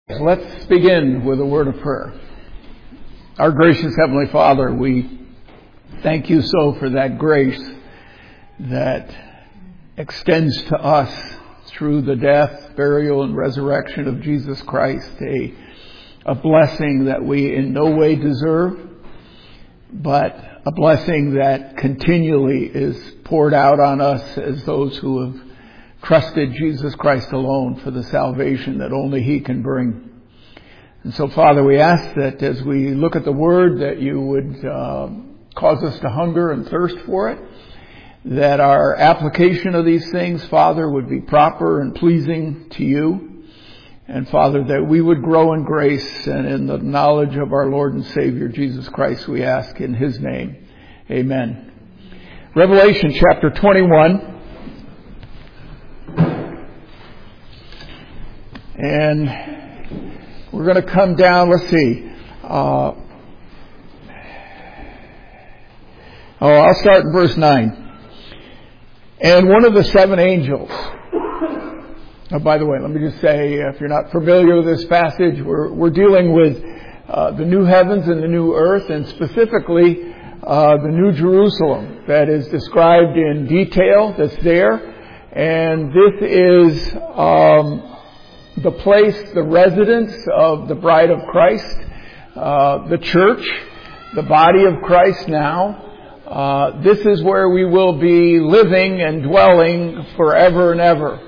Let's begin with a word of prayer. Our gracious Heavenly Father, we thank you so for that grace that extends to us through the death, burial, and resurrection of Jesus Christ, a blessing that we in no way deserve, but a blessing that continually is poured out on us as those who have trusted Jesus Christ alone for the salvation that only He can bring. And so, Father, we ask that as we look at the Word, that you would cause us to hunger and thirst for it, that our application of these things, Father, would be proper and pleasing to you, and, Father, that we would grow in grace and in the knowledge of our Lord and Savior, Jesus Christ, we ask in His name. Amen. Revelation chapter 21. And we're going to come down, let's see. I'll start in verse 9. And one of the seven angels. Oh, by the way, let me just say, if you're not familiar with this passage, we're dealing with the new heavens and the new earth, and specifically the new Jerusalem that is described in detail that's there. And this is the place, the residence of the bride of Christ, the church, the body of Christ now. This is where we will be living and dwelling forever and ever.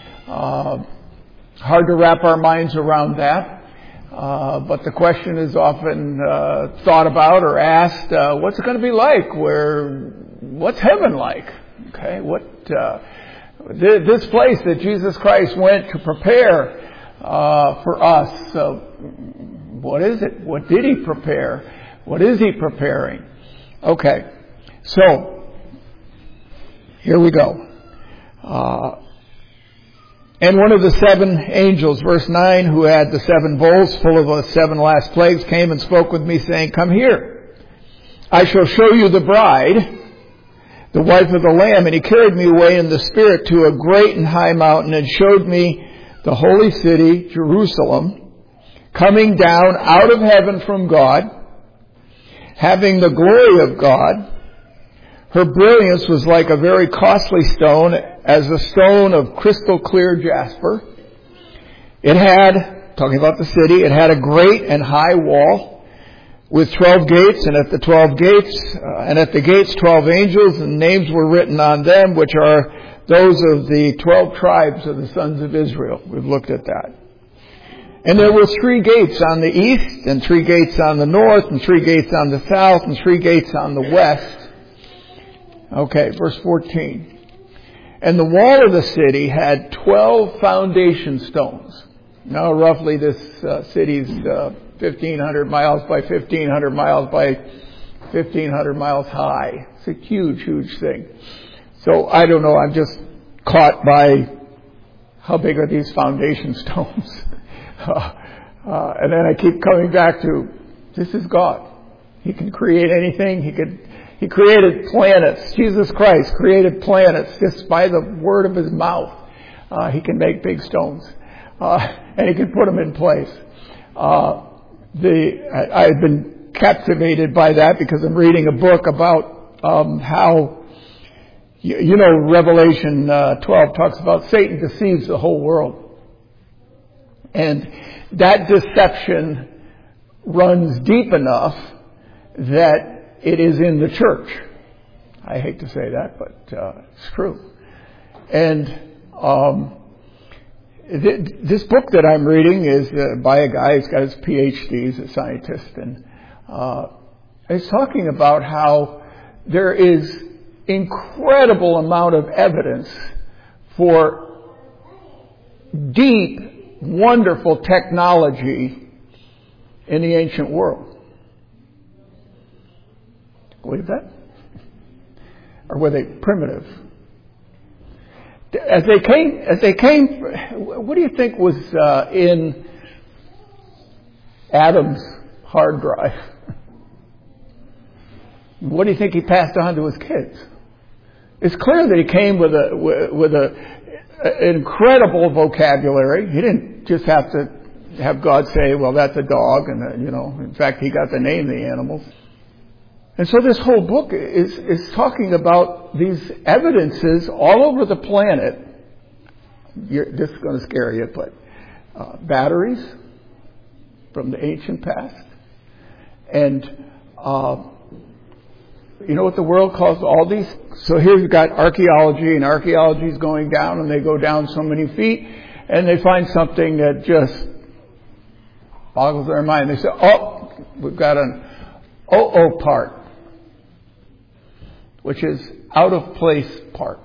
Hard to wrap our minds around that. But the question is often thought about or asked, what's it going to be like? What's heaven like? Okay, this place that Jesus Christ went to prepare for us. What is it? What did He prepare? What is He preparing? Okay, so here we go. And one of the seven angels, verse 9, who had the seven bowls full of the seven last plagues, came and spoke with me, saying, "Come here. I shall show you the bride, the wife of the Lamb." And He carried me away in the Spirit to a great and high mountain, and showed me the holy city, Jerusalem, coming down out of heaven from God, having the glory of God. Her brilliance was like a very costly stone, as a stone of crystal clear jasper. It had, talking about the city, it had a great and high wall with 12 gates, and at the gates 12 angels, and names were written on them, which are those of the 12 tribes of the sons of Israel. We've looked at that. And there were 3 gates on the east, and 3 gates on the north, and 3 gates on the south, and 3 gates on the west. Okay, verse 14. And the wall of the city had 12 foundation stones. Now, roughly this city's 1,500 miles by 1,500 miles by 1,500 miles high. It's a huge, huge thing. So, I don't know, I'm just caught by how big are these foundation stones. And then I keep coming back to, this is God. He can create anything. He created planets. Jesus Christ created planets just by the word of His mouth. He can make big stones. And He can put them in place. I've been captivated by that because I'm reading a book about how, Revelation 12 talks about Satan deceives the whole world. And that deception runs deep enough that it is in the church. I hate to say that, but it's true. And this book that I'm reading is by a guy who's got his PhD, he's a scientist, and he's talking about how there is incredible amount of evidence for deep, wonderful technology in the ancient world. Believe that? Or were they primitive? As they came, what do you think was in Adam's hard drive? What do you think he passed on to his kids? It's clear that he came with an incredible vocabulary. He didn't just have to have God say, well, that's a dog, and in fact, He got to name the animals. And so this whole book is talking about these evidences all over the planet. This is going to scare you, but batteries from the ancient past. And you know what the world calls all these? So here you've got archaeology, and archaeology is going down, and they go down so many feet, and they find something that just boggles their mind. They say, oh, we've got an OO part, which is out of place part.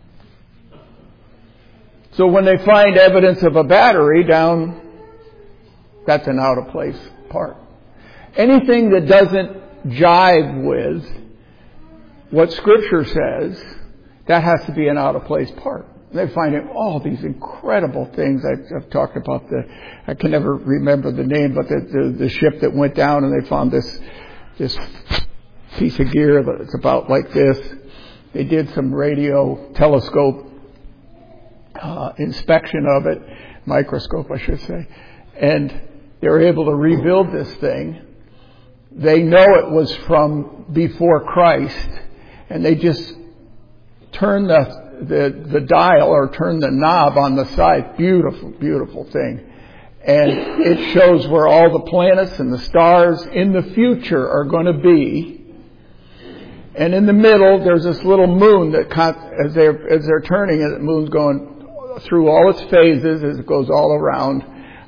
So when they find evidence of a battery down, that's an out of place part. Anything that doesn't jive with what Scripture says, that has to be an out of place part. They find all these incredible things. I've talked about I can never remember the name, but the ship that went down, and they found this piece of gear that's about like this. They did some radio telescope inspection of it, microscope I should say, and they were able to rebuild this thing. They know it was from before Christ, and they just turned the dial or turn the knob on the side. Beautiful, beautiful thing. And it shows where all the planets and the stars in the future are going to be. And in the middle, there's this little moon that, as they're turning it, the moon's going through all its phases as it goes all around.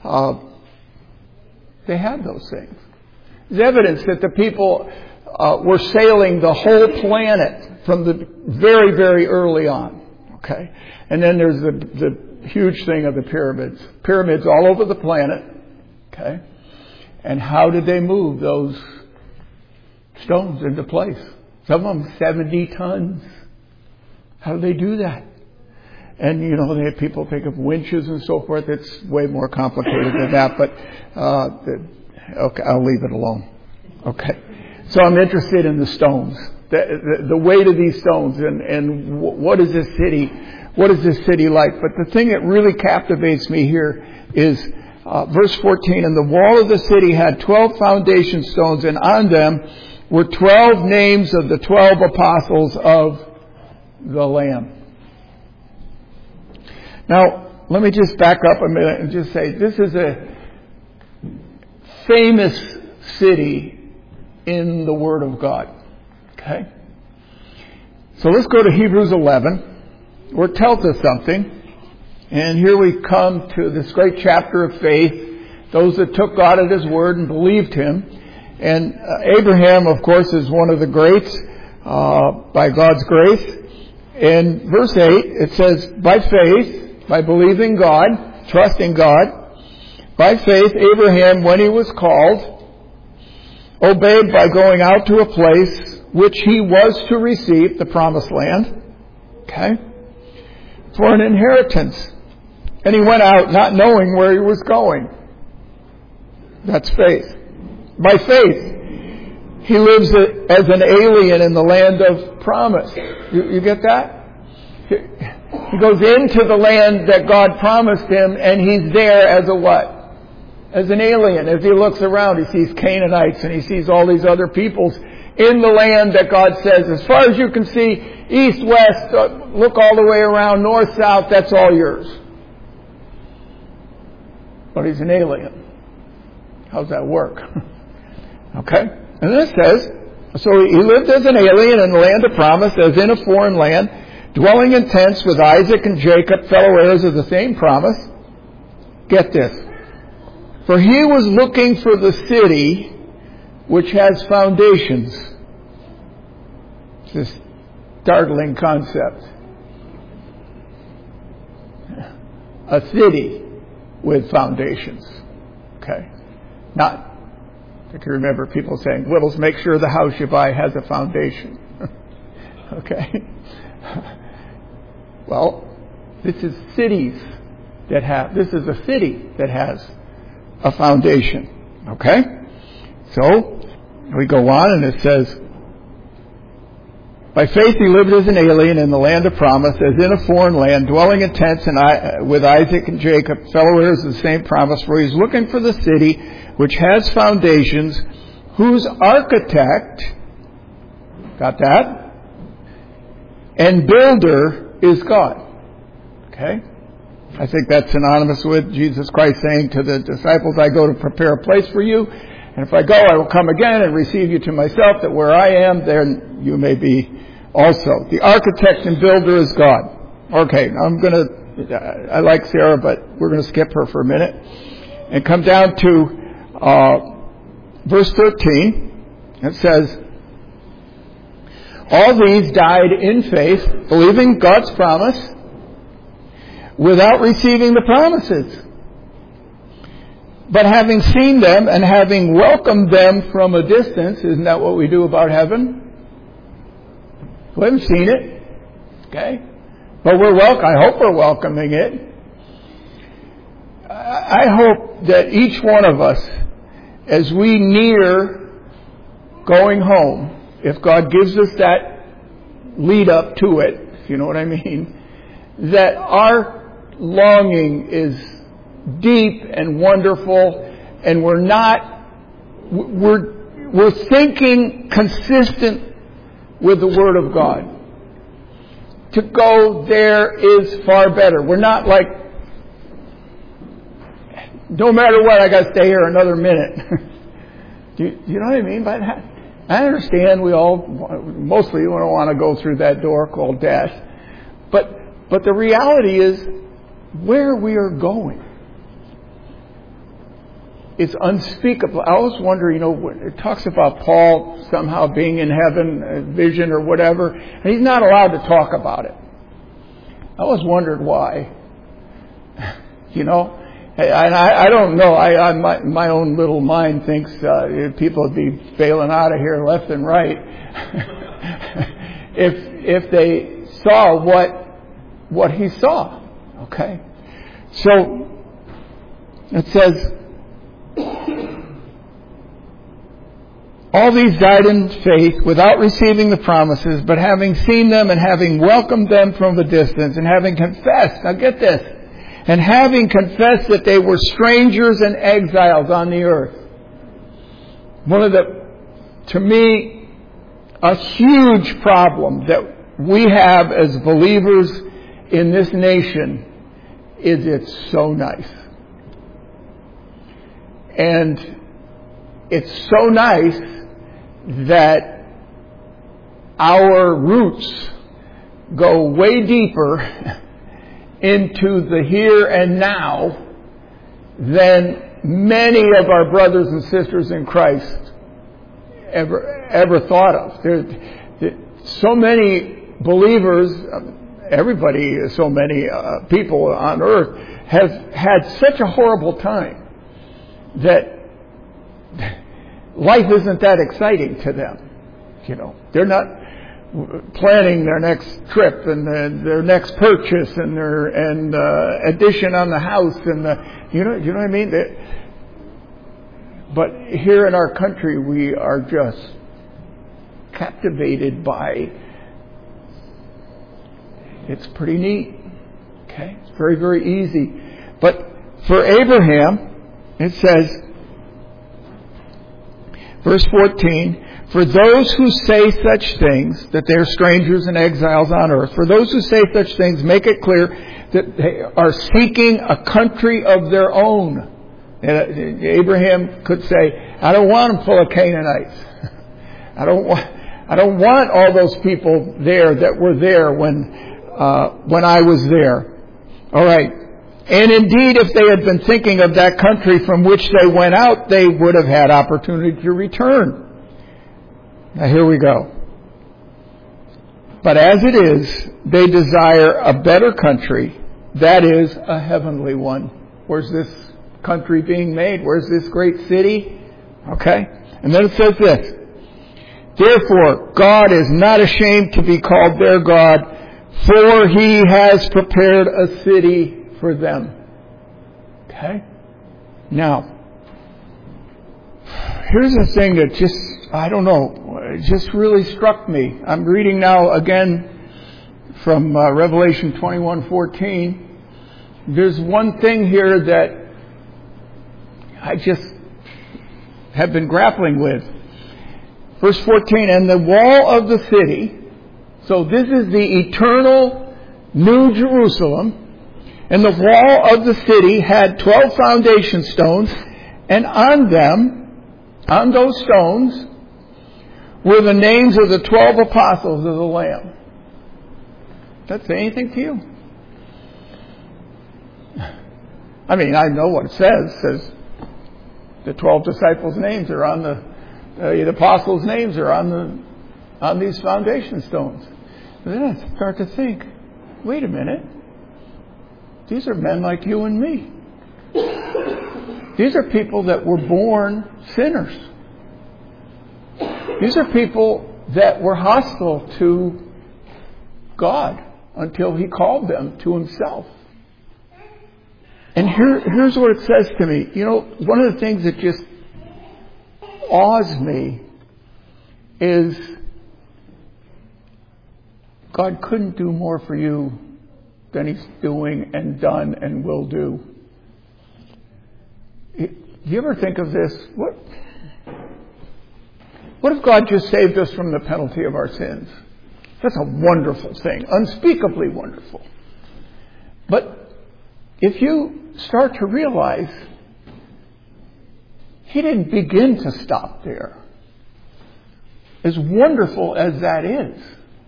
They had those things. There's evidence that the people were sailing the whole planet from the very, very early on. Okay, and then there's the huge thing of the pyramids. Pyramids all over the planet. Okay, and how did they move those stones into place? Some of them 70 tons. How do they do that? And they had people think of winches and so forth. It's way more complicated than that. But okay, I'll leave it alone. Okay, so I'm interested in the stones. The weight of these stones and what is this city like? But the thing that really captivates me here is verse 14. And the wall of the city had 12 foundation stones, and on them were 12 names of the 12 apostles of the Lamb. Now, let me just back up a minute and just say this is a famous city in the Word of God. Okay? So let's go to Hebrews 11, where it tells us something. And here we come to this great chapter of faith. Those that took God at His word and believed Him. And Abraham, of course, is one of the greats by God's grace. In verse 8, it says, by faith, by believing God, trusting God, by faith, Abraham, when he was called, obeyed by going out to a place which he was to receive, the promised land, okay, for an inheritance. And he went out not knowing where he was going. That's faith. By faith, he lives as an alien in the land of promise. You get that? He goes into the land that God promised him, and he's there as a what? As an alien. As he looks around, he sees Canaanites and he sees all these other peoples in the land that God says, as far as you can see, east, west, look all the way around, north, south, that's all yours. But he's an alien. How's that work? Okay? And then it says, so he lived as an alien in the land of promise, as in a foreign land, dwelling in tents with Isaac and Jacob, fellow heirs of the same promise. Get this. For he was looking for the city which has foundations. It's this startling concept. A city with foundations. Okay. Not, if you remember people saying, Whittles, make sure the house you buy has a foundation. Okay. Well, this is a city that has a foundation. Okay? So, we go on and it says, By faith he lived as an alien in the land of promise, as in a foreign land, dwelling in tents with Isaac and Jacob, fellow heirs of the same promise, for he's looking for the city which has foundations, whose architect, got that? And builder is God. Okay? I think that's synonymous with Jesus Christ saying to the disciples, I go to prepare a place for you, and if I go, I will come again and receive you to myself, that where I am, there you may be also. The architect and builder is God. Okay, I like Sarah, but we're going to skip her for a minute and come down to verse 13. It says, all these died in faith, believing God's promise, without receiving the promises. But having seen them and having welcomed them from a distance, isn't that what we do about heaven? We haven't seen it. Okay? But I hope we're welcoming it. I hope that each one of us, as we near going home, if God gives us that lead up to it, if you know what I mean, that our longing is deep and wonderful, and we're thinking consistent with the Word of God. To go there is far better. We're not like, no matter what, I got to stay here another minute. Do you know what I mean by that? I understand mostly we don't want to go through that door called death. But the reality is, where we are going is unspeakable. I always wonder, when it talks about Paul somehow being in heaven, a vision or whatever, and he's not allowed to talk about it. I always wondered why. And I don't know. My own little mind thinks people would be bailing out of here left and right if they saw what he saw. Okay, so it says, all these died in faith without receiving the promises, but having seen them and having welcomed them from a distance, and having confessed, now get this, and having confessed that they were strangers and exiles on the earth. One of to me, a huge problem that we have as believers in this nation is it's so nice. And it's so nice that our roots go way deeper into the here and now than many of our brothers and sisters in Christ ever thought of. There's so many believers, so many people on earth have had such a horrible time that life isn't that exciting to them. They're not planning their next trip and their next purchase and their addition on the house and you know what I mean. But here in our country, we are just captivated by. It's pretty neat. Okay, it's very, very easy. But for Abraham, it says, verse 14, for those who say such things, that they're strangers and exiles on earth, for those who say such things, make it clear that they are seeking a country of their own. And Abraham could say, I don't want them full of Canaanites. I don't want all those people there that were there when I was there. All right. And indeed, if they had been thinking of that country from which they went out, they would have had opportunity to return. Now here we go. But as it is, they desire a better country, that is, a heavenly one. Where's this country being made? Where's this great city? Okay. And then it says this. Therefore, God is not ashamed to be called their God, for He has prepared a city for them. Okay? Now, here's the thing that just, I don't know, it just really struck me. I'm reading now again from Revelation 21:14. There's one thing here that I just have been grappling with. Verse 14, and the wall of the city, so this is the eternal New Jerusalem, and the wall of the city had 12 foundation stones, and on them, on those stones, were the names of the 12 apostles of the Lamb. Does that say anything to you? I mean, I know what it says. It says the 12 disciples' names are on the apostles' names are on these foundation stones. But then I start to think, wait a minute. These are men like you and me. These are people that were born sinners. These are people that were hostile to God until He called them to Himself. And here's what it says to me. You know, one of the things that just awes me is God couldn't do more for you than He's doing and done and will do. Do you ever think of this? What if God just saved us from the penalty of our sins? That's a wonderful thing, unspeakably wonderful. But if you start to realize He didn't begin to stop there, as wonderful as that is,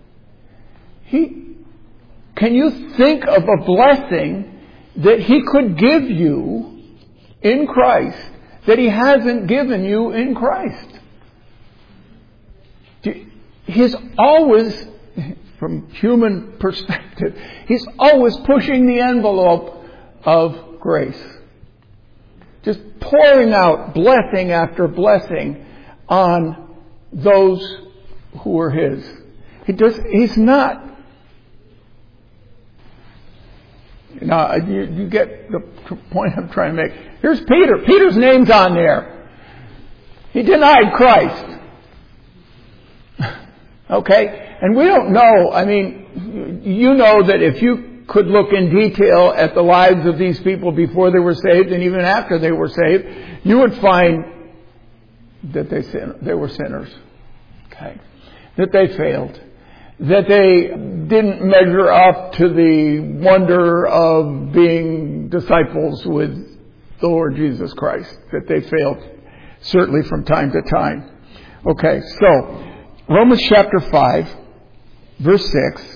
can you think of a blessing that He could give you in Christ that He hasn't given you in Christ? He's always, from human perspective, He's always pushing the envelope of grace. Just pouring out blessing after blessing on those who are His. He's not. Now, you get the point I'm trying to make. Here's Peter. Peter's name's on there. He denied Christ. Okay? And we don't know. I mean, you know that if you could look in detail at the lives of these people before they were saved and even after they were saved, you would find that they were sinners. Okay? That they failed. That they didn't measure up to the wonder of being disciples with the Lord Jesus Christ. That they failed, certainly from time to time. Okay, so Romans chapter 5, verse 6.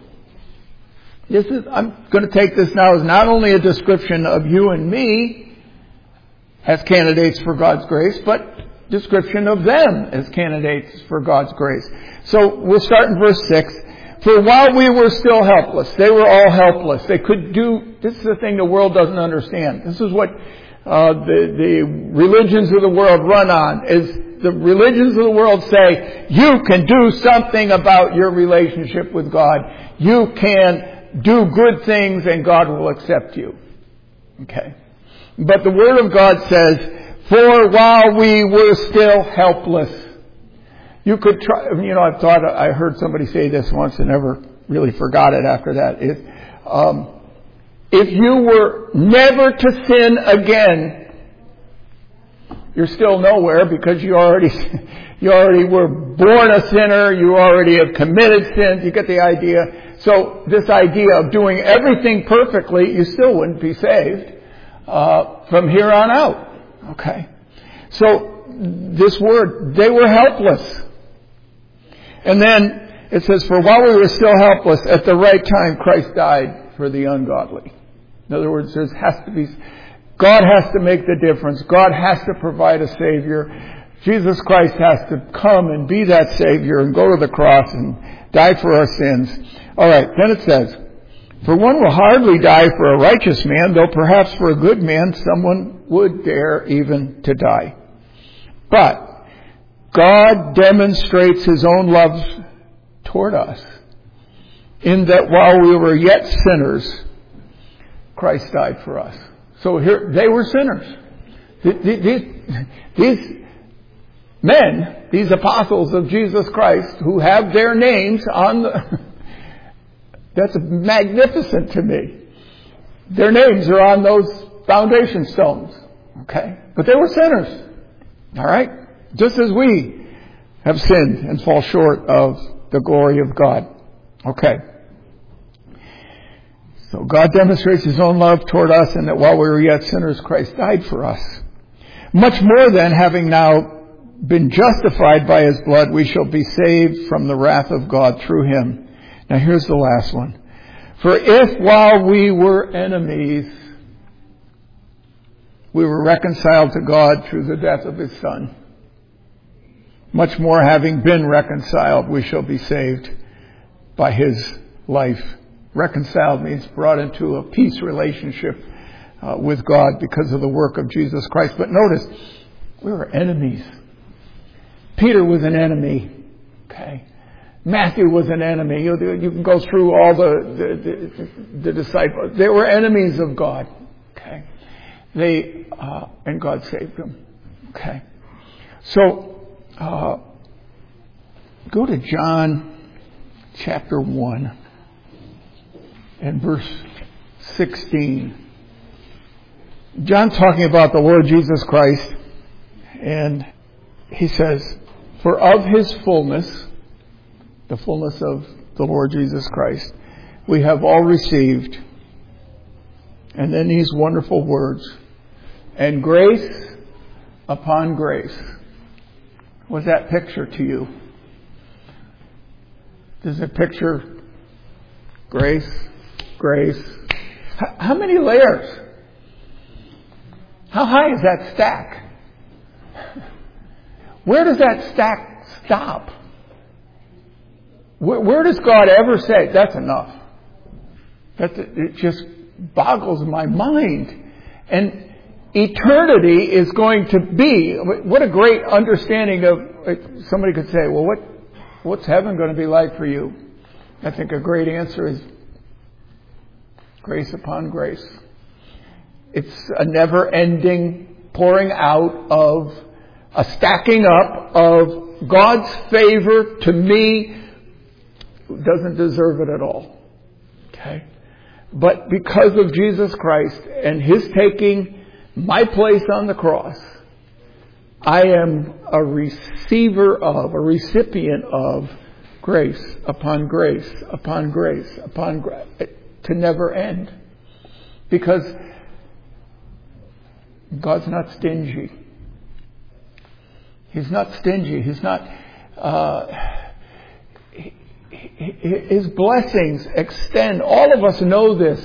I'm going to take this now as not only a description of you and me as candidates for God's grace, but description of them as candidates for God's grace. So we'll start in verse 6. For while we were still helpless, they were all helpless. They could do, this is the thing the world doesn't understand. This is what the religions of the world run on, is the religions of the world say, you can do something about your relationship with God. You can do good things and God will accept you. Okay. But the Word of God says, for while we were still helpless. You could try, I heard somebody say this once and never really forgot it after that. If you were never to sin again, you're still nowhere because you already were born a sinner. You already have committed sins. You get the idea. So this idea of doing everything perfectly, you still wouldn't be saved from here on out. Okay. So this word, they were helpless. And then it says, for while we were still helpless, at the right time Christ died for the ungodly. In other words, God has to make the difference. God has to provide a Savior. Jesus Christ has to come and be that Savior and go to the cross and die for our sins. All right, then it says, for one will hardly die for a righteous man, though perhaps for a good man someone would dare even to die. But God demonstrates His own love toward us in that while we were yet sinners, Christ died for us. So here, they were sinners. These men, these apostles of Jesus Christ, who have their names on the... That's magnificent to me. Their names are on those foundation stones. Okay? But they were sinners. All right? Just as we have sinned and fall short of the glory of God. Okay. So God demonstrates His own love toward us, and that while we were yet sinners, Christ died for us. Much more then, having now been justified by His blood, we shall be saved from the wrath of God through Him. Now here's the last one. For if while we were enemies, we were reconciled to God through the death of His Son, much more having been reconciled, we shall be saved by His life. Reconciled means brought into a peace relationship with God because of the work of Jesus Christ. But notice, we were enemies. Peter was an enemy. Okay. Matthew was an enemy. You can go through all the disciples. They were enemies of God. Okay. And God saved them. Okay. So, go to John chapter 1 and verse 16. John's talking about the Lord Jesus Christ, and he says, for of His fullness, the fullness of the Lord Jesus Christ, we have all received. And then these wonderful words, and grace upon grace. What's that picture to you? Does it picture grace? Grace? How many layers? How high is that stack? Where does that stack stop? Where does God ever say, that's enough? It just boggles my mind. And eternity is going to be, what a great understanding of, somebody could say, well, what's heaven going to be like for you? I think a great answer is grace upon grace. It's a never-ending pouring out of, a stacking up of God's favor to me who doesn't deserve it at all. Okay? But because of Jesus Christ and His taking my place on the cross, I am a recipient of grace upon grace upon grace upon grace, to never end. Because God's not stingy. He's not stingy. He's not... His blessings extend. All of us know this.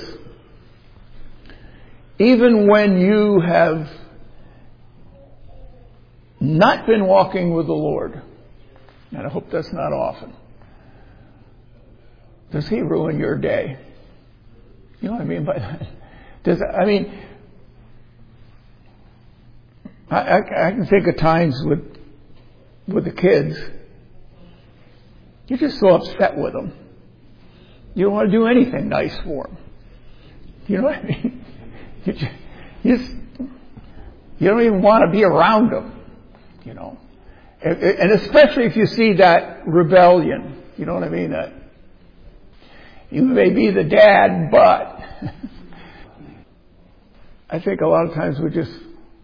Even when you have not been walking with the Lord, and I hope that's not often, does He ruin your day? You know what I mean by that? I can think of times with the kids, you're just so upset with them. You don't want to do anything nice for them. You know what I mean? You don't even want to be around them, you know. And especially if you see that rebellion, you know what I mean? That you may be the dad, but I think a lot of times we just,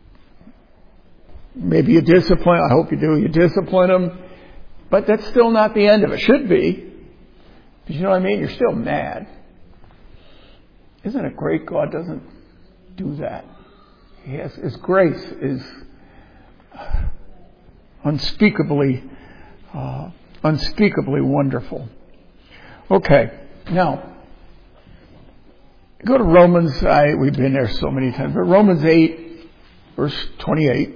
maybe you discipline, I hope you do, you discipline them, but that's still not the end of it. Should be. But you know what I mean? You're still mad. Isn't it great God doesn't do that? His grace is unspeakably wonderful. Okay, now go to Romans. We've been there so many times, but Romans 8, verse 28.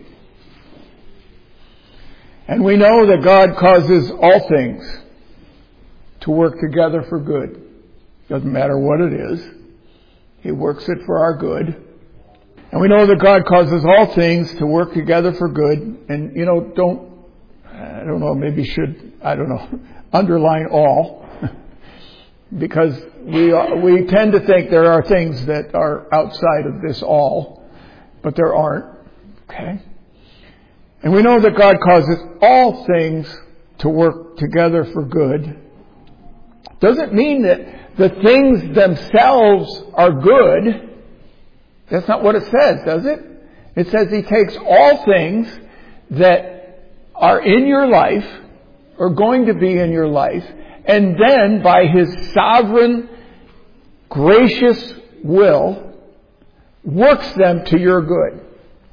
And we know that God causes all things to work together for good. Doesn't matter what it is. He works it for our good. And we know that God causes all things to work together for good. And, you know, underline all. Because we tend to think there are things that are outside of this all. But there aren't. Okay? And we know that God causes all things to work together for good. Doesn't mean that the things themselves are good. That's not what it says, does it? It says He takes all things that are in your life, or going to be in your life, and then by His sovereign, gracious will, works them to your good.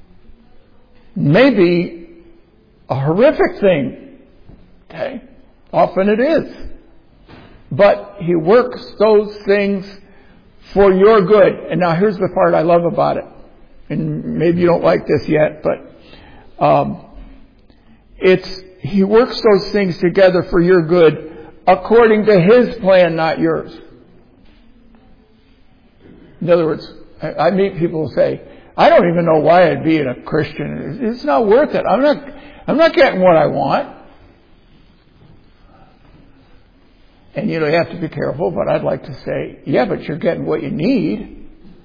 Maybe a horrific thing. Okay? Often it is. But He works those things for your good. And now here's the part I love about it. And maybe you don't like this yet, but He works those things together for your good according to His plan, not yours. In other words, I meet people who say, I don't even know why I'd be a Christian. It's not worth it. I'm not getting what I want. And you have to be careful, but I'd like to say, yeah, but you're getting what you need.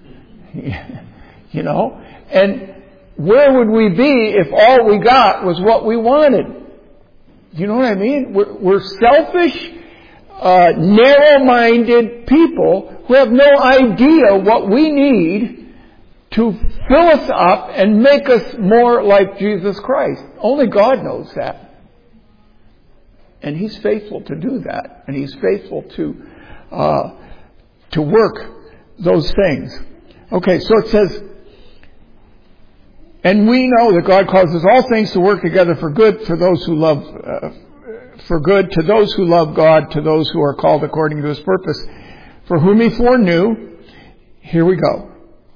And where would we be if all we got was what we wanted? You know what I mean? We're selfish, narrow-minded people who have no idea what we need to fill us up and make us more like Jesus Christ. Only God knows that. And He's faithful to do that. And He's faithful to work those things. Okay, so it says, and we know that God causes all things to work together for good for those who love, for good to those who love God, to those who are called according to His purpose, for whom He foreknew. Here we go.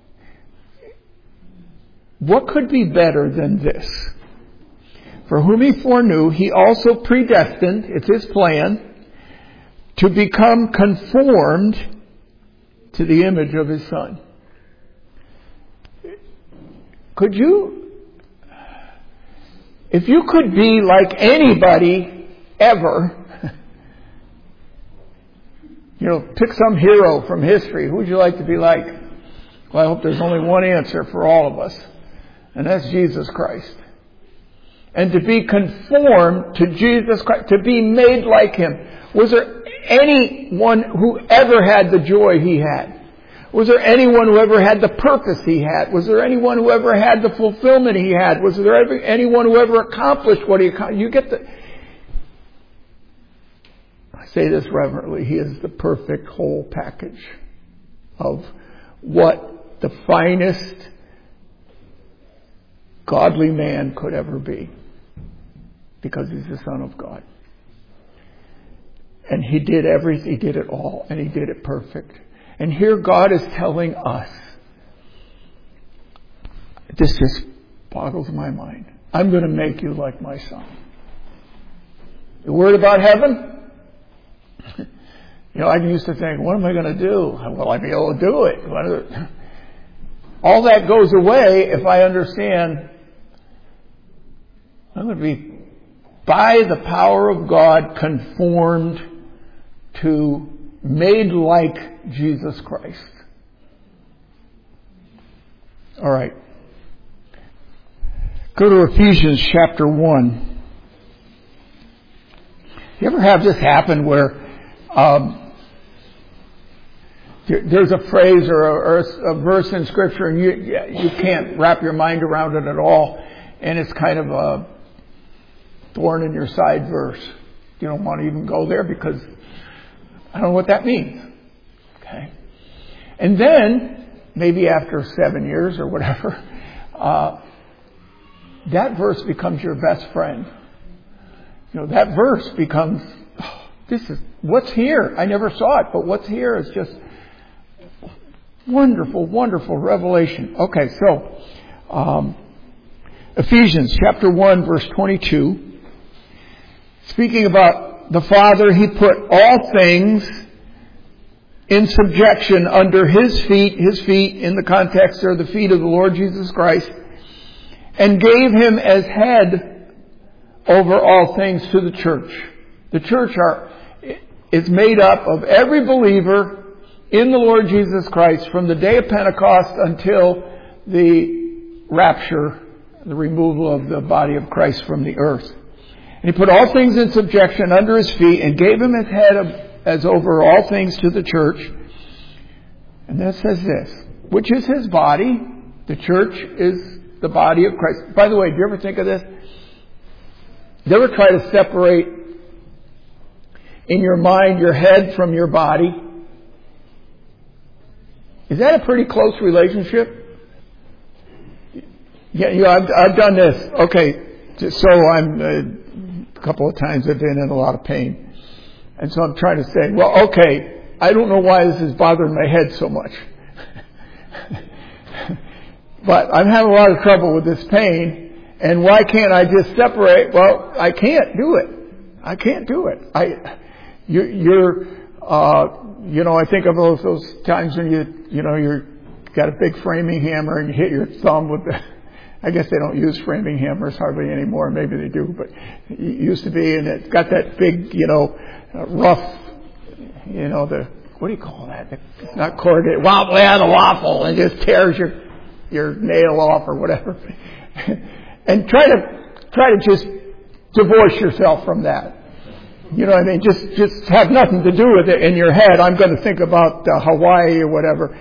What could be better than this? For whom He foreknew, He also predestined, it's His plan, to become conformed to the image of His Son. Could you, if you could be like anybody ever, pick some hero from history, who would you like to be like? Well, I hope there's only one answer for all of us, and that's Jesus Christ. And to be conformed to Jesus Christ, to be made like Him. Was there anyone who ever had the joy He had? Was there anyone who ever had the purpose He had? Was there anyone who ever had the fulfillment He had? Was there anyone who ever accomplished what He accomplished? You get I say this reverently, He is the perfect whole package of what the finest godly man could ever be. Because He's the Son of God. And He did everything, He did it all, and He did it perfect. And here God is telling us, this just boggles my mind, I'm going to make you like my Son. You worried about heaven? I used to think, what am I going to do? Will I be able to do it? All that goes away if I understand I'm going to be, by the power of God, conformed to, made like Jesus Christ. All right. Go to Ephesians chapter 1. You ever have this happen where there's a phrase or a verse in Scripture and you can't wrap your mind around it at all, and it's kind of a thorn in your side verse. You don't want to even go there because I don't know what that means. Okay. And then, maybe after 7 years or whatever, that verse becomes your best friend. That verse becomes, what's here? I never saw it, but what's here is just wonderful, wonderful revelation. Okay, so, Ephesians chapter 1, verse 22. Speaking about the Father, He put all things in subjection under His feet in the context are the feet of the Lord Jesus Christ, and gave Him as head over all things to the church. The church is made up of every believer in the Lord Jesus Christ from the day of Pentecost until the rapture, the removal of the body of Christ from the earth. And he put all things in subjection under his feet and gave him his head as over all things to the church. And then it says this, which is his body. The church is the body of Christ. By the way, do you ever think of this? Do you ever try to separate in your mind your head from your body? Is that a pretty close relationship? Yeah, I've done this. Okay, so I'm a couple of times I've been in a lot of pain. And so I'm trying to say, well, okay, I don't know why this is bothering my head so much. But I'm having a lot of trouble with this pain, and why can't I just separate? Well, I can't do it. I can't do it. I think of those times when you're got a big framing hammer and you hit your thumb with the, I guess they don't use framing hammers hardly anymore. Maybe they do, but it used to be, and it's got that big, rough, what do you call that? It's not corrugated. The waffle, and just tears your nail off or whatever. And try to just divorce yourself from that. You know what I mean? Just have nothing to do with it in your head. I'm going to think about Hawaii or whatever.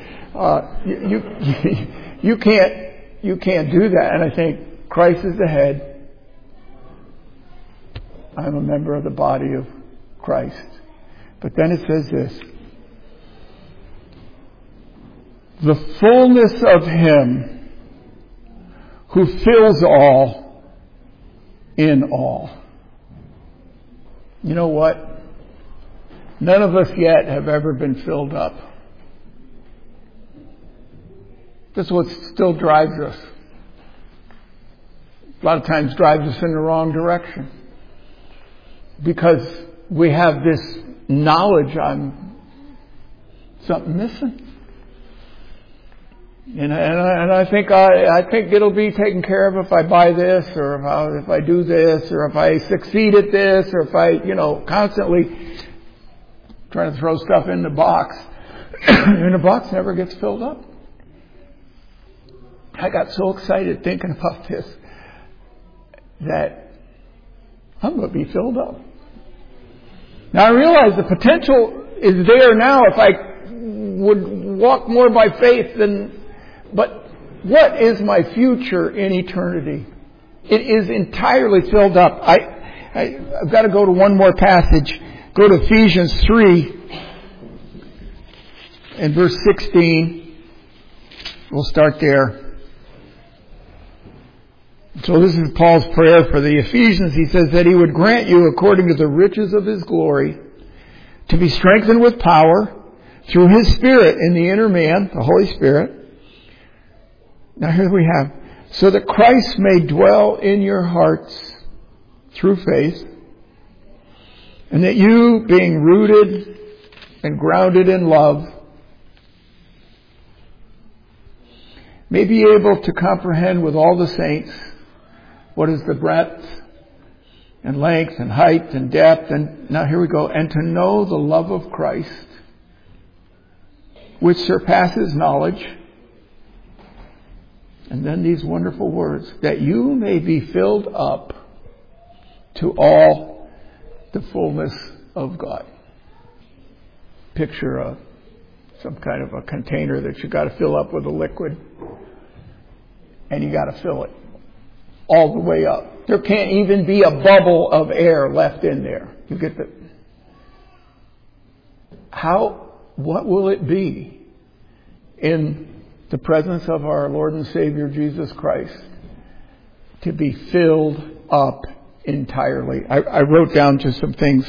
You can't do that. And I think Christ is the head. I'm a member of the body of Christ. But then it says this. The fullness of Him who fills all in all. You know what? None of us yet have ever been filled up. That's what still drives us. A lot of times drives us in the wrong direction. Because we have this knowledge I'm something missing. And I think it'll be taken care of if I buy this, or if I do this, or if I succeed at this, or if I, constantly trying to throw stuff in the box, and the box never gets filled up. I got so excited thinking about this that I'm going to be filled up. Now I realize the potential is there now if I would walk more by faith but what is my future in eternity? It is entirely filled up. I've got to go to one more passage. Go to Ephesians 3 and verse 16. We'll start there. So this is Paul's prayer for the Ephesians. He says that He would grant you, according to the riches of His glory, to be strengthened with power through His Spirit in the inner man, the Holy Spirit. Now here we have, so that Christ may dwell in your hearts through faith, and that you, being rooted and grounded in love, may be able to comprehend with all the saints what is the breadth and length and height and depth, and now here we go, and to know the love of Christ, which surpasses knowledge. And then these wonderful words, that you may be filled up to all the fullness of God. Picture some kind of a container that you got to fill up with a liquid, and you got to fill it all the way up. There can't even be a bubble of air left in there. You get what will it be in the presence of our Lord and Savior Jesus Christ to be filled up entirely? I wrote down just some things.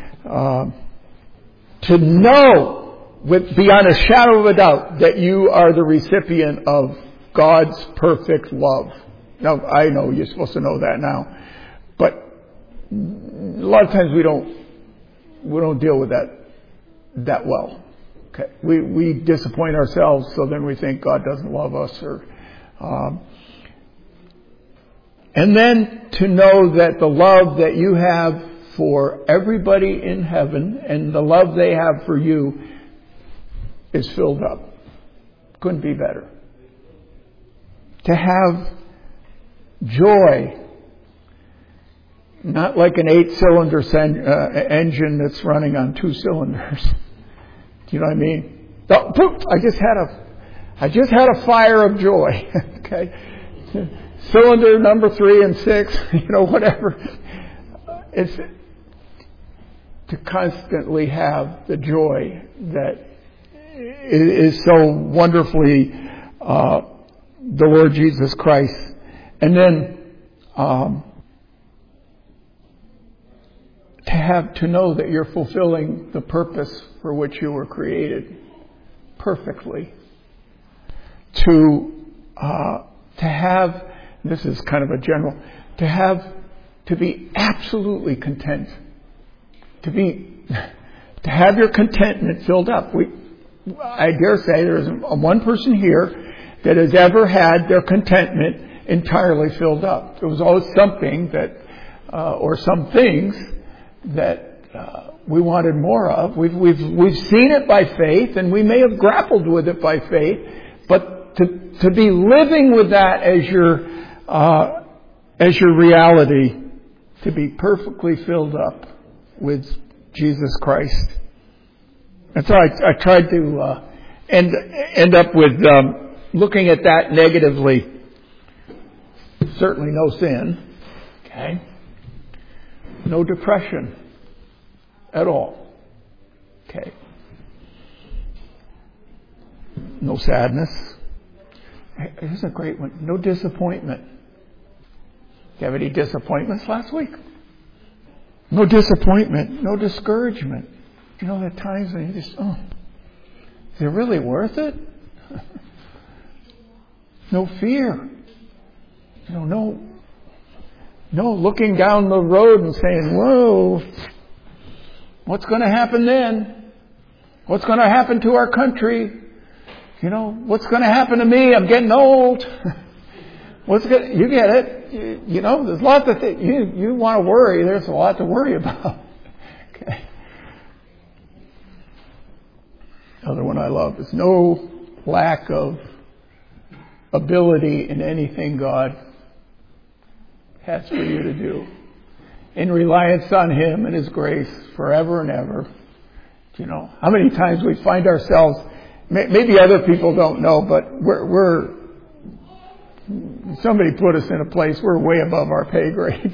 To know beyond a shadow of a doubt that you are the recipient of God's perfect love. Now, I know you're supposed to know that now, but a lot of times we don't deal with that well. Okay. We disappoint ourselves, so then we think God doesn't love us, and then to know that the love that you have for everybody in heaven and the love they have for you is filled up. Couldn't be better. To have Joy. Not like an 8-cylinder engine that's running on 2 cylinders. Do you know what I mean? Oh, poof, I just had a fire of joy. Okay. Cylinder number 3 and 6, whatever. It's to constantly have the joy that is so wonderfully the Lord Jesus Christ. And then to know that you're fulfilling the purpose for which you were created perfectly. To have, this is kind of a general, to be absolutely content. To have your contentment filled up. I dare say there isn't one person here that has ever had their contentment entirely filled up. There was always something or some things that we wanted more of. We've seen it by faith, and we may have grappled with it by faith, but to be living with that as your reality, to be perfectly filled up with Jesus Christ. And so I tried to end up with looking at that negatively. Certainly no sin. Okay. No depression at all. Okay. No sadness. Here's a great one. No disappointment. Do you have any disappointments last week? No disappointment. No discouragement. There are times when you just, is it really worth it? No fear. No looking down the road and saying, whoa, what's going to happen then? What's going to happen to our country? What's going to happen to me? I'm getting old. You get it. There's lots of things. You want to worry. There's a lot to worry about. Okay. Another one I love is no lack of ability in anything God has for you to do. In reliance on Him and His grace forever and ever. How many times we find ourselves, maybe other people don't know, but somebody put us in a place we're way above our pay grade.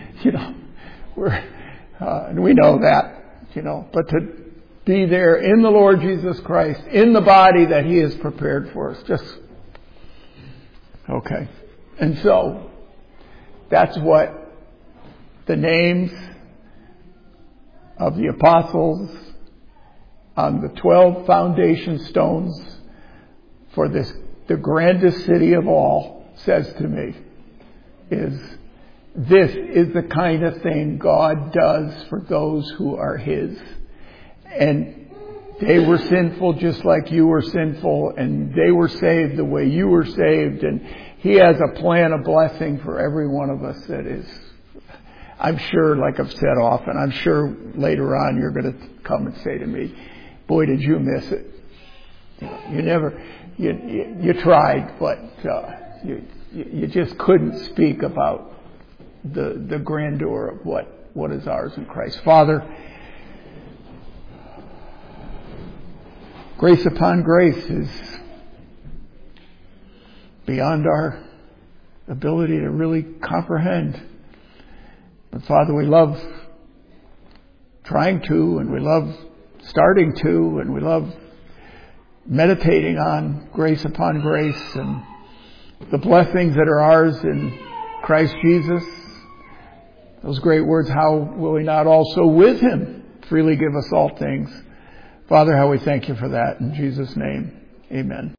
And we know that, but to be there in the Lord Jesus Christ, in the body that He has prepared for us, okay. And so, that's what the names of the apostles on the 12 foundation stones for the grandest city of all says to me is, this is the kind of thing God does for those who are His. And they were sinful just like you were sinful, and they were saved the way you were saved, and He has a plan of blessing for every one of us that is, I'm sure, like I've said often, I'm sure later on you're going to come and say to me, boy, did you miss it. You tried, but you just couldn't speak about the grandeur of what is ours in Christ. Father, grace upon grace is beyond our ability to really comprehend. But Father, we love trying to, and we love starting to, and we love meditating on grace upon grace and the blessings that are ours in Christ Jesus. Those great words, how will we not also with Him freely give us all things? Father, how we thank You for that. In Jesus' name, amen.